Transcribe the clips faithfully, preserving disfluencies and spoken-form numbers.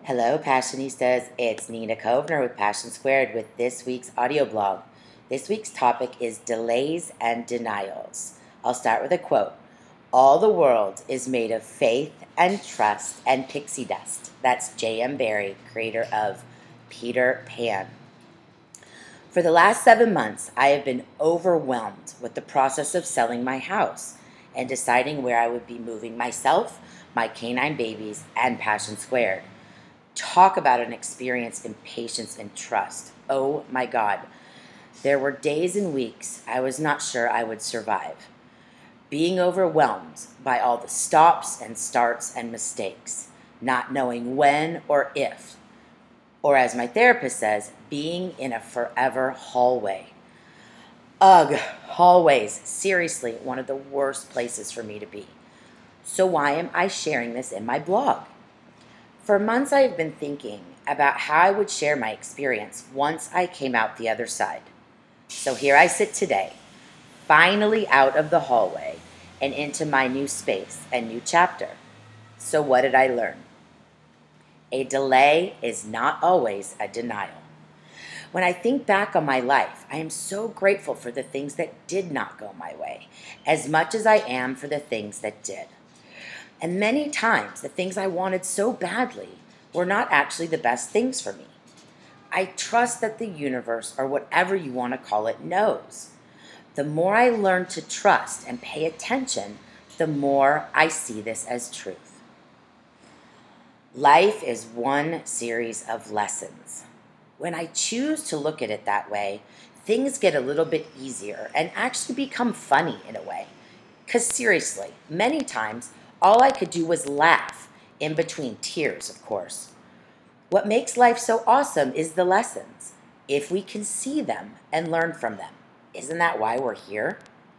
Hello, Passionistas. It's Nina Kovner with Passion Squared with this week's audio blog. This week's topic is delays and denials. I'll start with a quote. All the world is made of faith and trust and pixie dust. That's J M Barrie, creator of Peter Pan. For the last seven months, I have been overwhelmed with the process of selling my house and deciding where I would be moving myself, my canine babies, and Passion Squared. Talk about an experience in patience and trust. Oh my God. There were days and weeks I was not sure I would survive. Being overwhelmed by all the stops and starts and mistakes, not knowing when or if, or as my therapist says, being in a forever hallway. Ugh, hallways, seriously, one of the worst places for me to be. So why am I sharing this in my blog? For months, I have been thinking about how I would share my experience once I came out the other side. So here I sit today, finally out of the hallway and into my new space and new chapter. So what did I learn? A delay is not always a denial. When I think back on my life, I am so grateful for the things that did not go my way, as much as I am for the things that did. And many times, the things I wanted so badly were not actually the best things for me. I trust that the universe, or whatever you want to call it, knows. The more I learn to trust and pay attention, the more I see this as truth. Life is one series of lessons. When I choose to look at it that way, things get a little bit easier and actually become funny in a way. Because seriously, many times, all I could do was laugh, in between tears, of course. What makes life so awesome is the lessons, if we can see them and learn from them. Isn't that why we're here?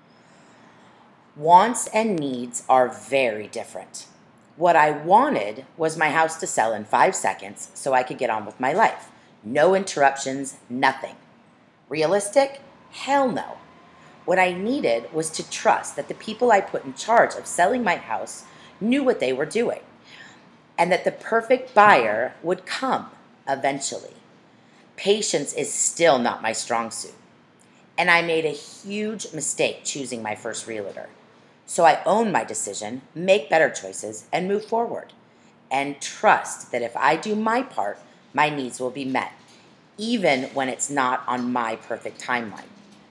Wants and needs are very different. What I wanted was my house to sell in five seconds so I could get on with my life. No interruptions, nothing. Realistic? Hell no. What I needed was to trust that the people I put in charge of selling my house knew what they were doing, and that the perfect buyer would come eventually. Patience is still not my strong suit, and I made a huge mistake choosing my first realtor. So I own my decision, make better choices, and move forward, and trust that if I do my part, my needs will be met, even when it's not on my perfect timeline.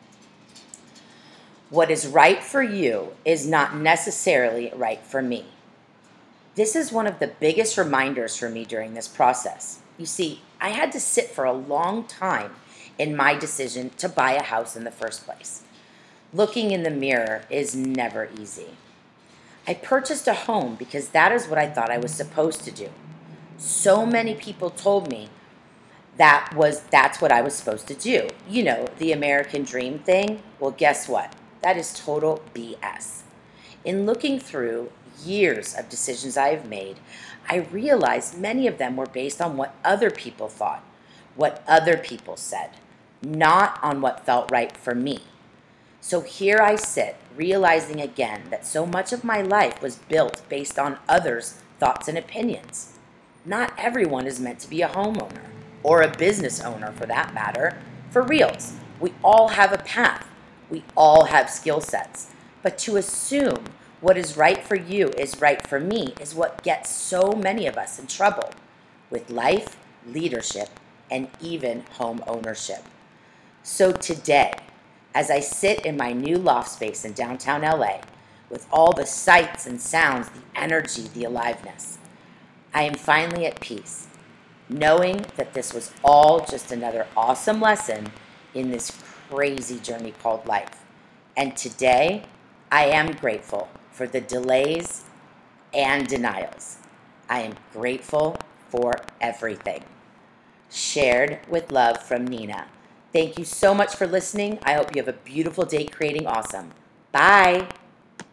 What is right for you is not necessarily right for me. This is one of the biggest reminders for me during this process. You see, I had to sit for a long time in my decision to buy a house in the first place. Looking in the mirror is never easy. I purchased a home because that is what I thought I was supposed to do. So many people told me that was that's what I was supposed to do. You know, the American dream thing. Well, guess what? That is total B S. In looking through years of decisions I have made, I realized many of them were based on what other people thought, what other people said, not on what felt right for me. So here I sit, realizing again that so much of my life was built based on others' thoughts and opinions. Not everyone is meant to be a homeowner, or a business owner for that matter. For reals, we all have a path. We all have skill sets. But to assume what is right for you is right for me is what gets so many of us in trouble with life, leadership, and even home ownership. So today, as I sit in my new loft space in downtown L A, with all the sights and sounds, the energy, the aliveness, I am finally at peace, knowing that this was all just another awesome lesson in this crazy journey called life. And today, I am grateful for the delays and denials. I am grateful for everything. Shared with love from Nina. Thank you so much for listening. I hope you have a beautiful day creating awesome. Bye.